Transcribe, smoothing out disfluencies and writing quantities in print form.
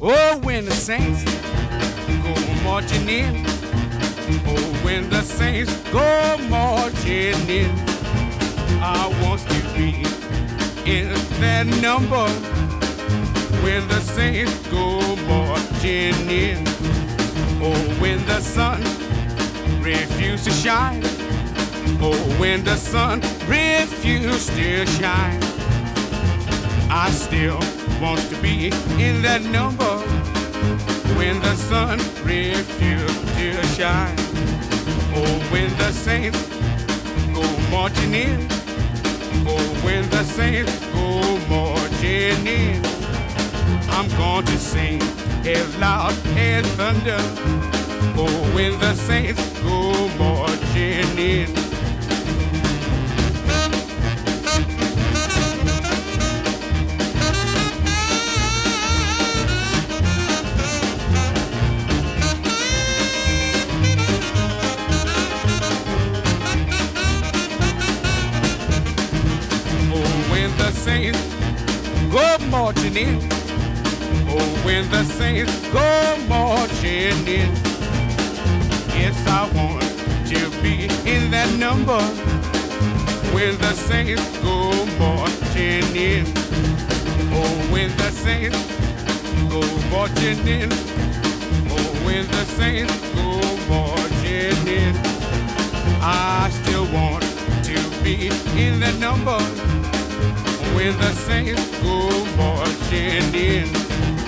Oh, when the saints go marching in. Oh, when the saints go marching in. I want to be in that number. When the saints go marching in. Oh, when the sun refuse to shine. Oh, when the sun refuse to shine. I still want to be in that number. When the sun refuse to shine. Oh, when the saints go marching in. Oh, when the saints go marching in. I'm going to sing as loud as thunder. Oh, when the saints go marching in. Oh, when the saints go marching in. Oh, when the saints go marching in. Yes, I want to be in that number. When the saints go marching in. Oh, when the saints go marching in. Oh, when the saints go marching in. I still want to be in that number. When the saints go marching in.